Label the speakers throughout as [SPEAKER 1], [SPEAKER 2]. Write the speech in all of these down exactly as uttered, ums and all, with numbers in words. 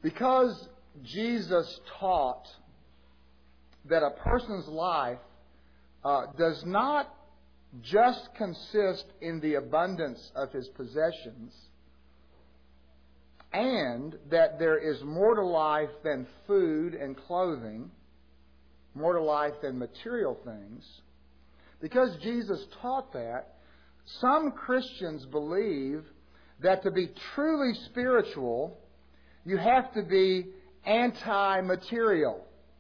[SPEAKER 1] Because Jesus taught that a person's life uh, does not just consist in the abundance of his possessions, and that there is more to life than food and clothing, more to life than material things, because Jesus taught that, some Christians believe that to be truly spiritual, you have to be anti-material,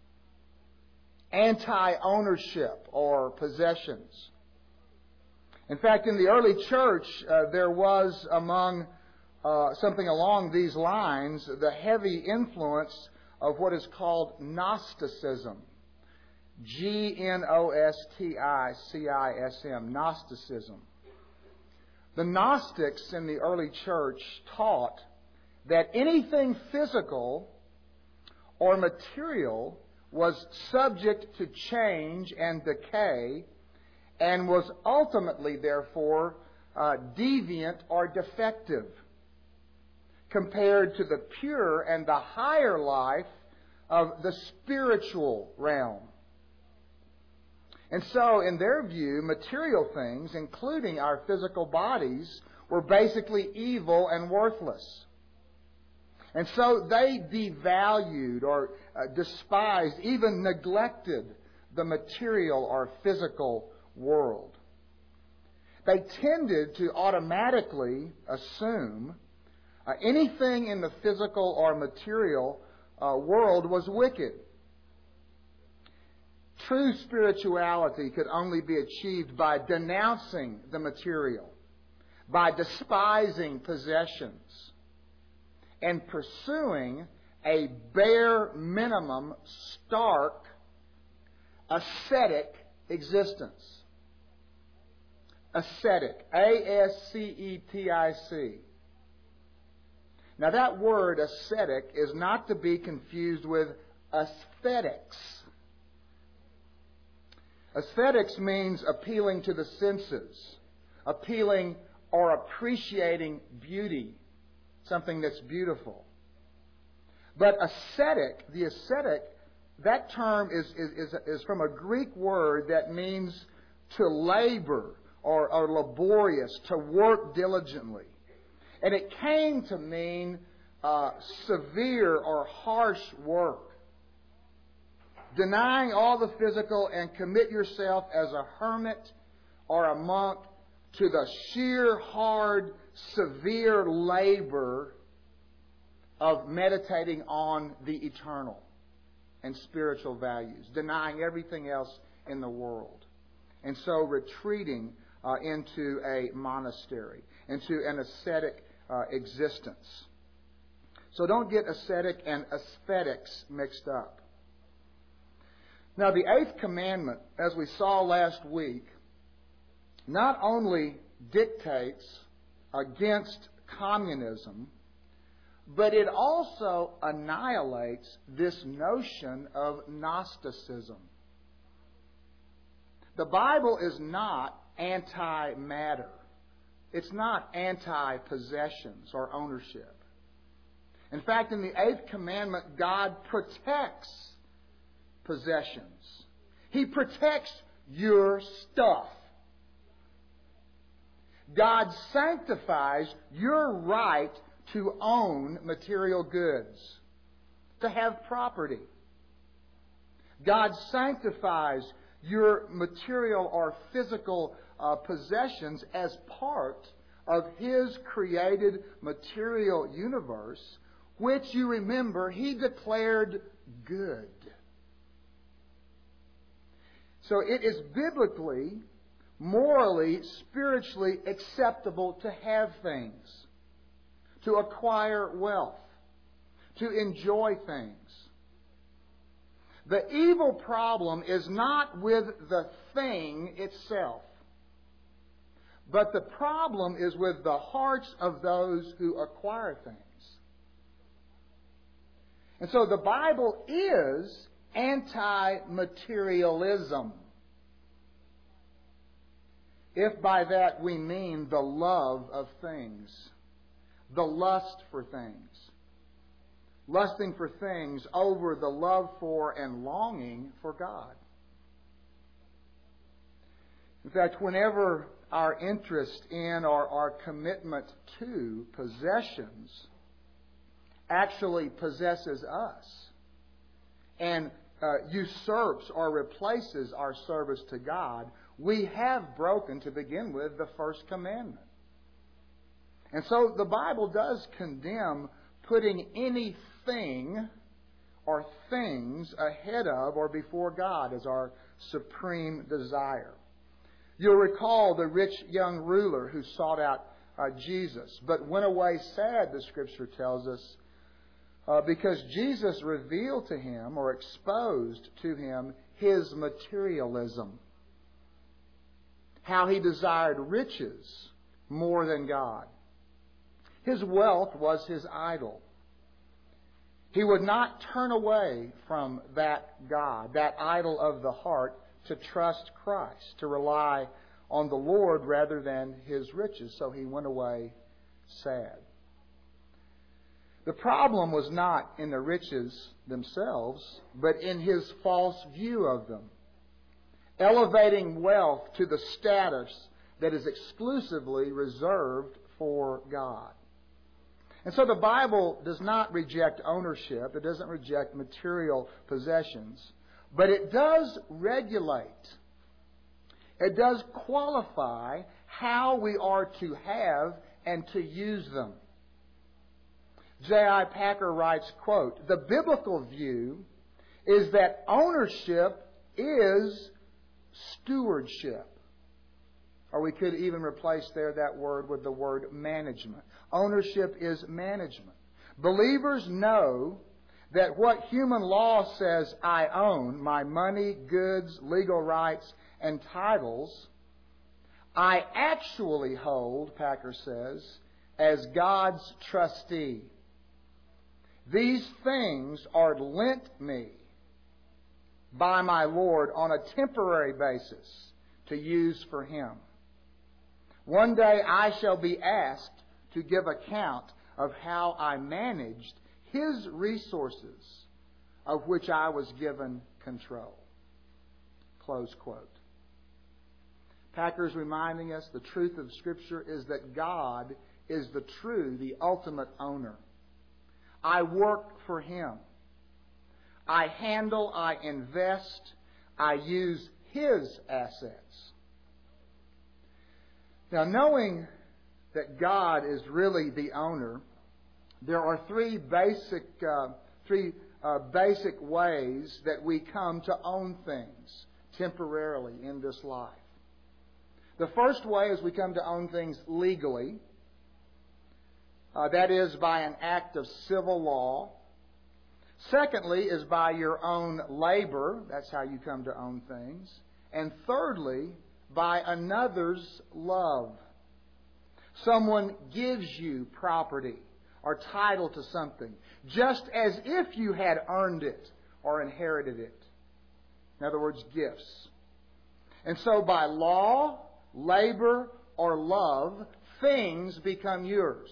[SPEAKER 1] anti-ownership or possessions. In fact, in the early church, uh, there was among uh, something along these lines the heavy influence of what is called Gnosticism. G N O S T I C I S M, Gnosticism. The Gnostics in the early church taught that anything physical or material was subject to change and decay and was ultimately, therefore, uh, deviant or defective compared to the pure and the higher life of the spiritual realm. And so, in their view, material things, including our physical bodies, were basically evil and worthless. And so they devalued or uh, despised, even neglected the material or physical world. They tended to automatically assume uh, anything in the physical or material uh, world was wicked. True spirituality could only be achieved by denouncing the material, by despising possessions, and pursuing a bare minimum, stark, ascetic existence. Ascetic. A S C E T I C. Now that word ascetic is not to be confused with aesthetics. Aesthetics means appealing to the senses, appealing or appreciating beauty, something that's beautiful. But ascetic, the ascetic, that term is, is, is, is from a Greek word that means to labor or, or laborious, to work diligently. And it came to mean uh, severe or harsh work. Denying all the physical and commit yourself as a hermit or a monk to the sheer, hard, severe labor of meditating on the eternal and spiritual values, denying everything else in the world. And so retreating uh, into a monastery, into an ascetic uh, existence. So don't get ascetic and aesthetics mixed up. Now, the eighth commandment, as we saw last week, not only dictates against communism, but it also annihilates this notion of Gnosticism. The Bible is not anti-matter. It's not anti-possessions or ownership. In fact, in the eighth commandment, God protects possessions. He protects your stuff. God sanctifies your right to own material goods, to have property. God sanctifies your material or physical uh, possessions as part of His created material universe, which, you remember, He declared good. So it is biblically, morally, spiritually acceptable to have things, to acquire wealth, to enjoy things. The evil problem is not with the thing itself, but the problem is with the hearts of those who acquire things. And so the Bible is anti-materialism, if by that we mean the love of things, the lust for things, lusting for things over the love for and longing for God. In fact, whenever our interest in or our commitment to possessions actually possesses us and uh, usurps or replaces our service to God, we have broken, to begin with, the first commandment. And so the Bible does condemn putting anything or things ahead of or before God as our supreme desire. You'll recall the rich young ruler who sought out uh, Jesus, but went away sad, the Scripture tells us, uh, because Jesus revealed to him or exposed to him his materialism. How he desired riches more than God. His wealth was his idol. He would not turn away from that God, that idol of the heart, to trust Christ, to rely on the Lord rather than his riches. So he went away sad. The problem was not in the riches themselves, but in his false view of them, elevating wealth to the status that is exclusively reserved for God. And so the Bible does not reject ownership. It doesn't reject material possessions. But it does regulate. It does qualify how we are to have and to use them. J I Packer writes, quote, "The biblical view is that ownership is stewardship." Or we could even replace there that word with the word management. Ownership is management. Believers know that what human law says I own, my money, goods, legal rights, and titles, I actually hold, Packer says, as God's trustee. These things are lent me by my Lord on a temporary basis to use for Him. One day I shall be asked to give account of how I managed His resources of which I was given control. Close quote. Packer's reminding us the truth of Scripture is that God is the true, the ultimate owner. I work for Him. I handle, I invest, I use His assets. Now, knowing that God is really the owner, there are three basic, uh, three uh, basic ways that we come to own things temporarily in this life. The first way is we come to own things legally. Uh, that is by an act of civil law. Secondly is by your own labor. That's how you come to own things. And thirdly, by another's love. Someone gives you property or title to something, just as if you had earned it or inherited it. In other words, gifts. And so by law, labor, or love, things become yours.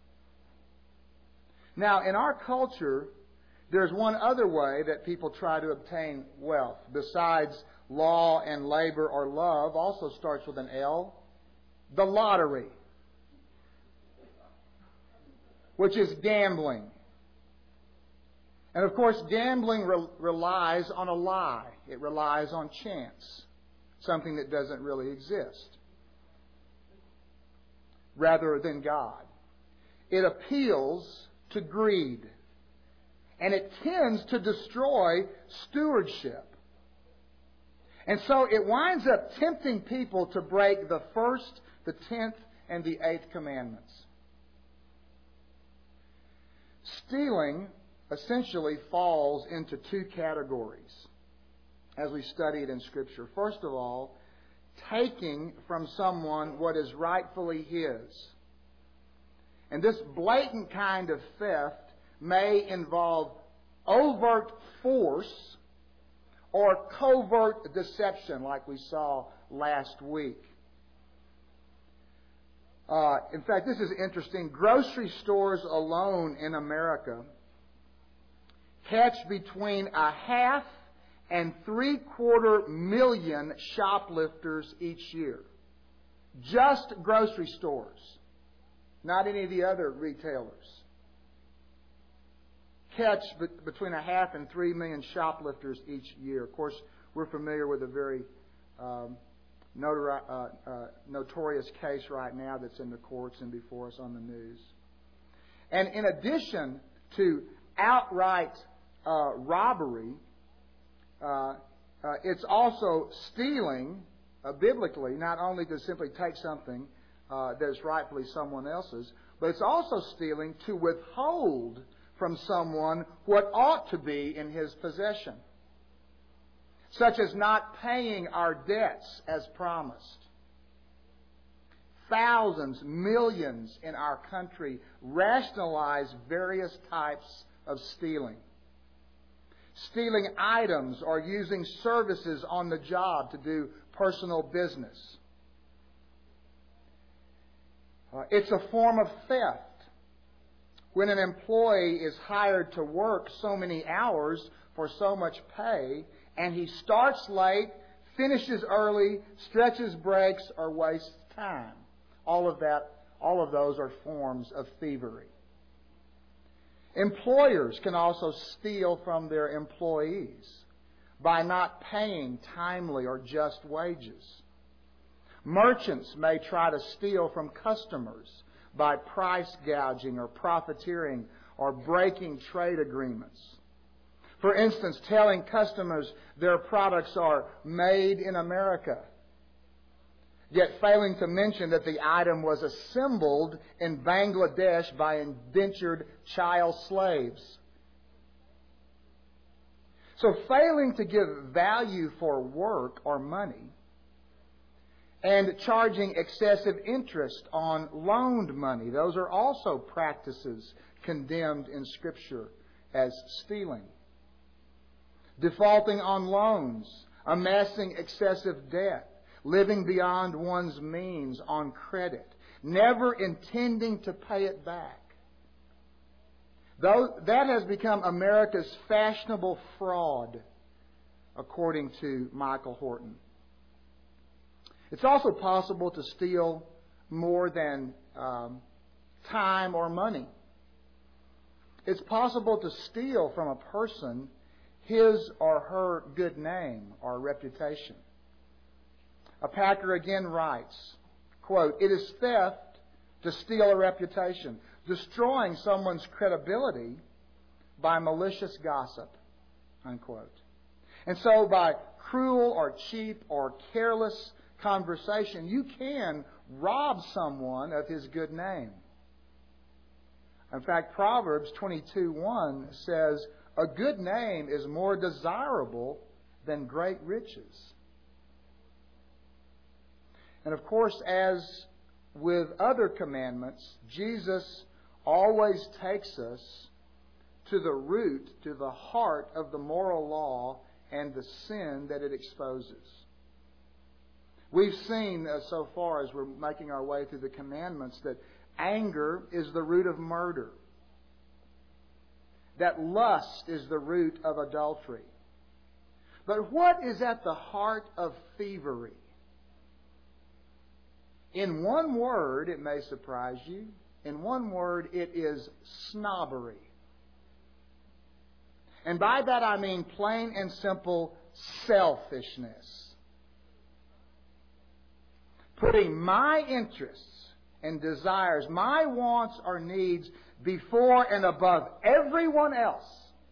[SPEAKER 1] Now, in our culture, there's one other way that people try to obtain wealth. Besides law and labor or love, also starts with an L, the lottery, which is gambling. And of course, gambling re- relies on a lie. It relies on chance, something that doesn't really exist, rather than God. It appeals to greed, and it tends to destroy stewardship. And so it winds up tempting people to break the first, the tenth, and the eighth commandments. Stealing essentially falls into two categories as we study it in Scripture. First of all, taking from someone what is rightfully his. And this blatant kind of theft may involve overt force or covert deception, like we saw last week. Uh, in fact, this is interesting. Grocery stores alone in America catch between a half and three-quarter million shoplifters each year. Just grocery stores, not any of the other retailers. Catch be- between a half and three million shoplifters each year. Of course, we're familiar with a very um, notori- uh, uh, notorious case right now that's in the courts and before us on the news. And in addition to outright uh, robbery, uh, uh, it's also stealing, uh, biblically, not only to simply take something uh, that is rightfully someone else's, but it's also stealing to withhold from someone what ought to be in his possession, such as not paying our debts as promised. Thousands, millions in our country rationalize various types of stealing. Stealing items or using services on the job to do personal business. Uh, it's a form of theft. When an employee is hired to work so many hours for so much pay, and he starts late, finishes early, stretches breaks, or wastes time. All of that, all of those are forms of thievery. Employers can also steal from their employees by not paying timely or just wages. Merchants may try to steal from customers by price gouging or profiteering or breaking trade agreements. For instance, telling customers their products are made in America, yet failing to mention that the item was assembled in Bangladesh by indentured child slaves. So failing to give value for work or money, and charging excessive interest on loaned money, those are also practices condemned in Scripture as stealing. Defaulting on loans, amassing excessive debt, living beyond one's means on credit, never intending to pay it back. Though that has become America's fashionable fraud, according to Michael Horton. It's also possible to steal more than um, time or money. It's possible to steal from a person his or her good name or reputation. A Packer again writes, quote, "It is theft to steal a reputation, destroying someone's credibility by malicious gossip," unquote. And so by cruel or cheap or careless conversation, you can rob someone of his good name. In fact, Proverbs twenty-two one says, "A good name is more desirable than great riches." And of course, as with other commandments, Jesus always takes us to the root, to the heart of the moral law and the sin that it exposes. We've seen uh, so far as we're making our way through the commandments that anger is the root of murder, that lust is the root of adultery. But what is at the heart of thievery? In one word, it may surprise you, in one word, it is snobbery. And by that I mean plain and simple selfishness. Putting my interests and desires, my wants or needs before and above everyone else.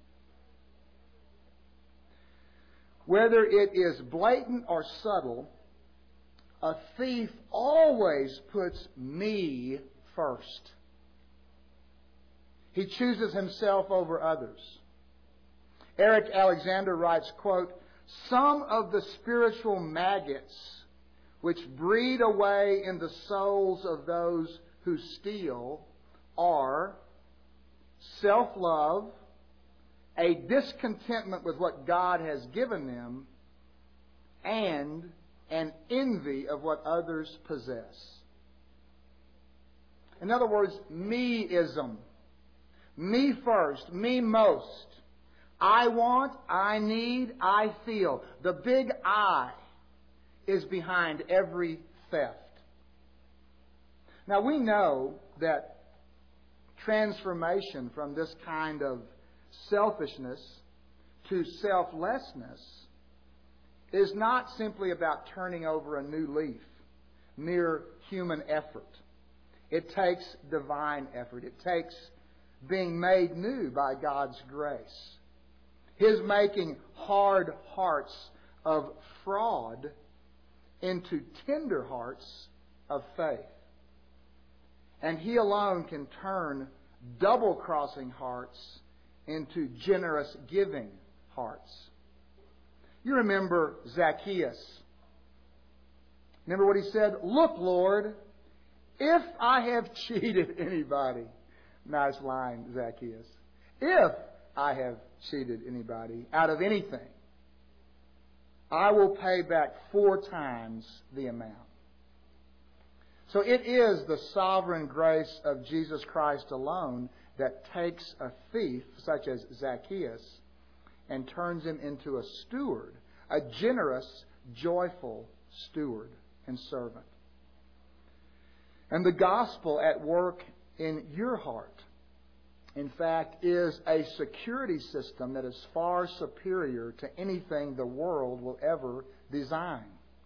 [SPEAKER 1] Whether it is blatant or subtle, a thief always puts me first. He chooses himself over others. Eric Alexander writes, quote, "Some of the spiritual maggots which breed away in the souls of those who steal are self-love, a discontentment with what God has given them, and an envy of what others possess." In other words, me-ism. Me first, me most. I want, I need, I feel. The big I is behind every theft. Now we know that transformation from this kind of selfishness to selflessness is not simply about turning over a new leaf, mere human effort. It takes divine effort. It takes being made new by God's grace. His making hard hearts of fraud into tender hearts of faith. And He alone can turn double-crossing hearts into generous giving hearts. You remember Zacchaeus. Remember what he said? "Look, Lord, if I have cheated anybody." Nice line, Zacchaeus. If I have cheated anybody out of anything, I will pay back four times the amount. So it is the sovereign grace of Jesus Christ alone that takes a thief such as Zacchaeus and turns him into a steward, a generous, joyful steward and servant. And the gospel at work in your heart, in fact, is a security system that is far superior to anything the world will ever design.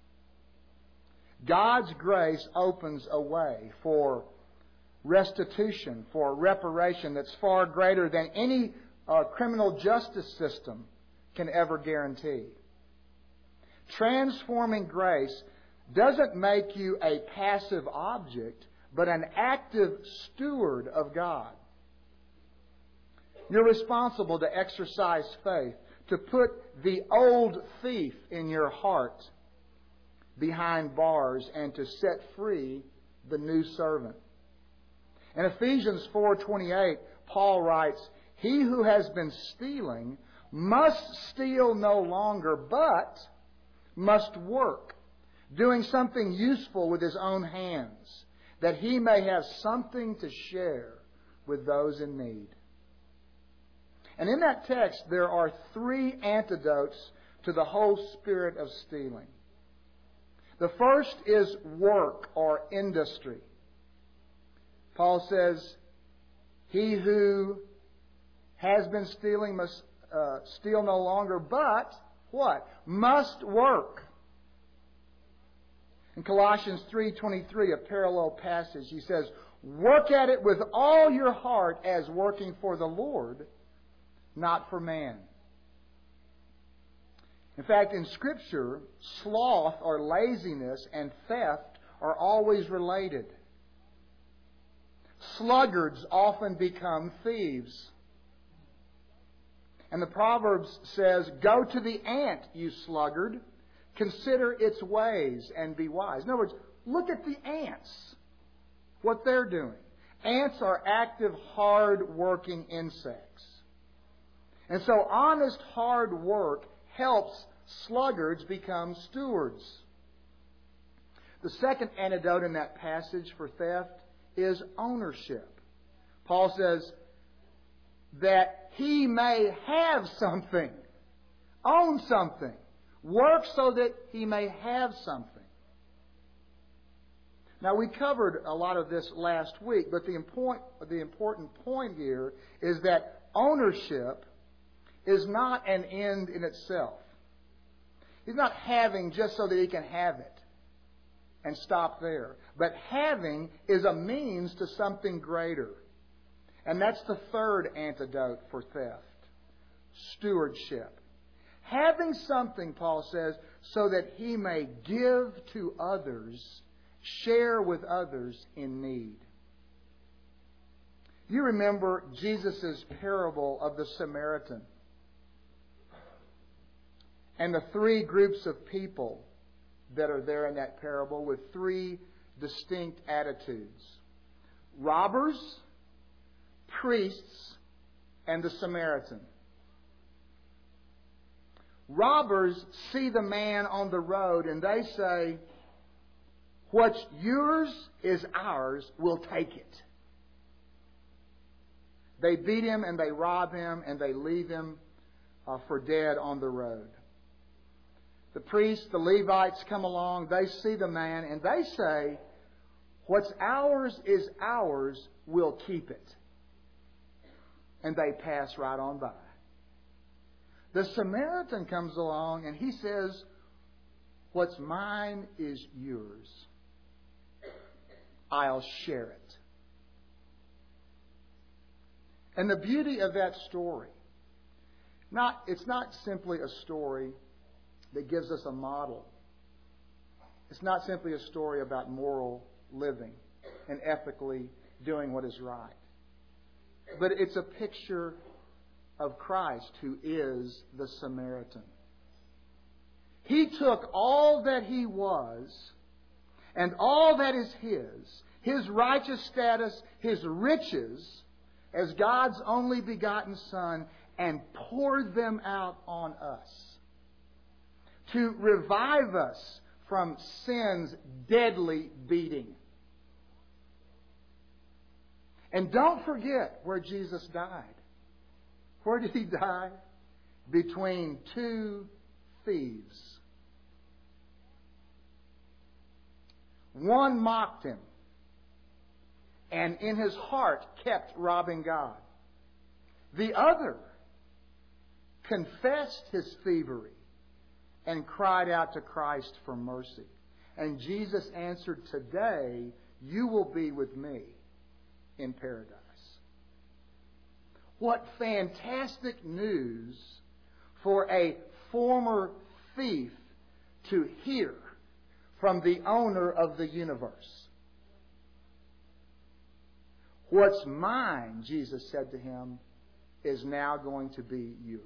[SPEAKER 1] God's grace opens a way for restitution, for reparation that's far greater than any uh, criminal justice system can ever guarantee. Transforming grace doesn't make you a passive object, but an active steward of God. You're responsible to exercise faith, to put the old thief in your heart behind bars and to set free the new servant. In Ephesians four twenty-eight, Paul writes, "He who has been stealing must steal no longer, but must work, doing something useful with his own hands, that he may have something to share with those in need." And in that text, there are three antidotes to the whole spirit of stealing. The first is work or industry. Paul says, "He who has been stealing must uh, steal no longer, but what? Must work." In Colossians three twenty-three, a parallel passage, he says, "Work at it with all your heart as working for the Lord, not for man." In fact, in Scripture, sloth or laziness and theft are always related. Sluggards often become thieves. And the Proverbs says, "Go to the ant, you sluggard. Consider its ways and be wise." In other words, look at the ants, what they're doing. Ants are active, hard-working insects. And so honest, hard work helps sluggards become stewards. The second antidote in that passage for theft is ownership. Paul says that he may have something, own something, work so that he may have something. Now, we covered a lot of this last week, but the important, the important point here is that ownership is not an end in itself. He's not having just so that he can have it and stop there. But having is a means to something greater. And that's the third antidote for theft. Stewardship. Having something, Paul says, so that he may give to others, share with others in need. You remember Jesus' parable of the Samaritan and the three groups of people that are there in that parable with three distinct attitudes. Robbers, priests, and the Samaritan. Robbers see the man on the road and they say, "What's yours is ours, we'll take it." They beat him and they rob him and they leave him uh, for dead on the road. The priests, the Levites come along, they see the man, and they say, what's ours is ours, we'll keep it. And they pass right on by. The Samaritan comes along and he says, what's mine is yours. I'll share it. And the beauty of that story, not it's not simply a story that gives us a model. It's not simply a story about moral living and ethically doing what is right. But it's a picture of Christ, who is the Samaritan. He took all that he was and all that is his, his righteous status, his riches, as God's only begotten Son, and poured them out on us to revive us from sin's deadly beating. And don't forget where Jesus died. Where did He die? Between two thieves. One mocked Him, and in his heart kept robbing God. The other confessed his thievery and cried out to Christ for mercy. And Jesus answered, today you will be with me in paradise. What fantastic news for a former thief to hear from the owner of the universe. What's mine, Jesus said to him, is now going to be yours.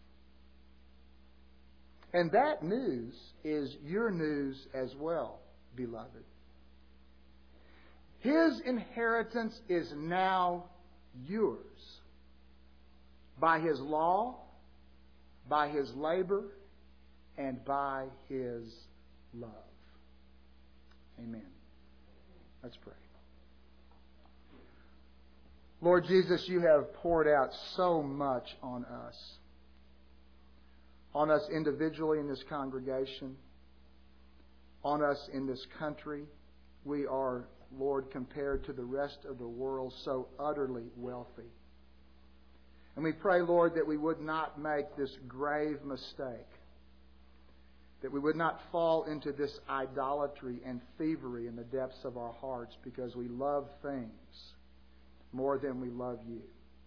[SPEAKER 1] And that news is your news as well, beloved. His inheritance is now yours by His law, by His labor, and by His love. Amen. Let's pray. Lord Jesus, You have poured out so much on us. On us individually in this congregation. On us in this country. We are, Lord, compared to the rest of the world, so utterly wealthy. And we pray, Lord, that we would not make this grave mistake. That we would not fall into this idolatry and thievery in the depths of our hearts because we love things more than we love You.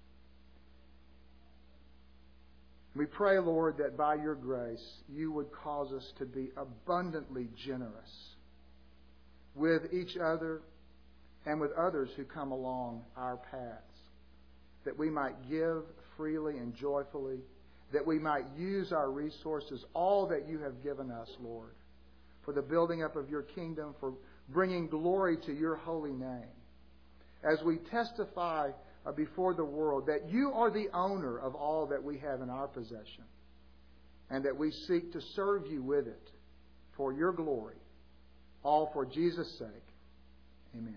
[SPEAKER 1] We pray, Lord, that by Your grace, You would cause us to be abundantly generous with each other and with others who come along our paths. That we might give freely and joyfully. That we might use our resources, all that You have given us, Lord, for the building up of Your kingdom, for bringing glory to Your holy name. As we testify before the world that You are the owner of all that we have in our possession, and that we seek to serve You with it for Your glory, all for Jesus' sake. Amen.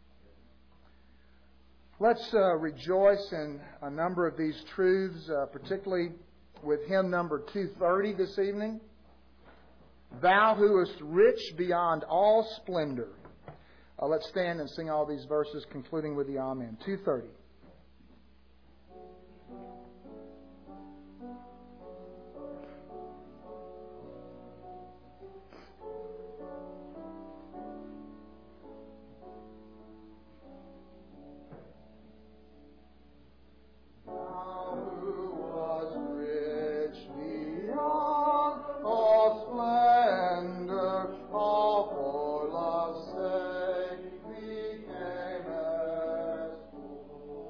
[SPEAKER 1] Let's uh, rejoice in a number of these truths, uh, particularly with hymn number two thirty this evening. Thou who art rich beyond all splendor. Uh, let's stand and sing all these verses, concluding with the Amen. two thirty.
[SPEAKER 2] All for love's sake became as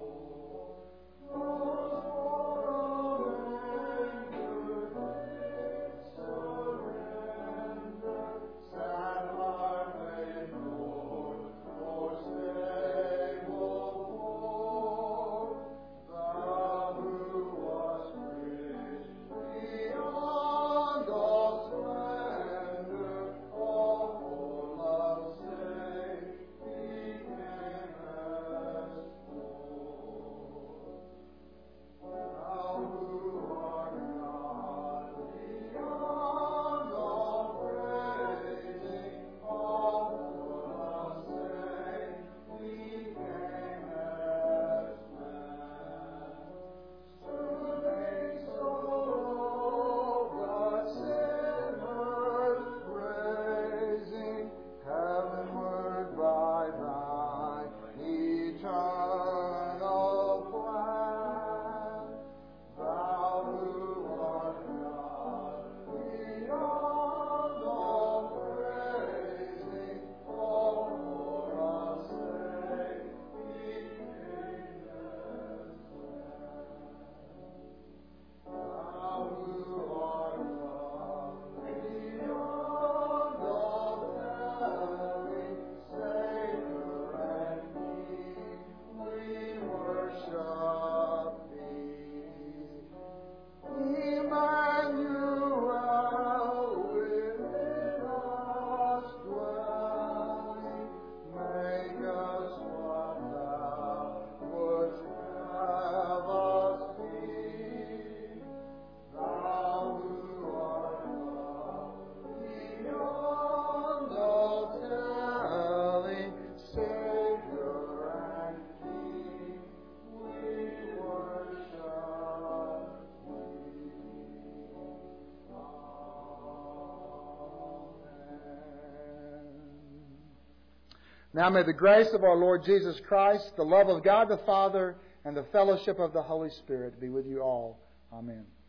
[SPEAKER 1] Now may the grace of our Lord Jesus Christ, the love of God the Father, and the fellowship of the Holy Spirit be with you all. Amen.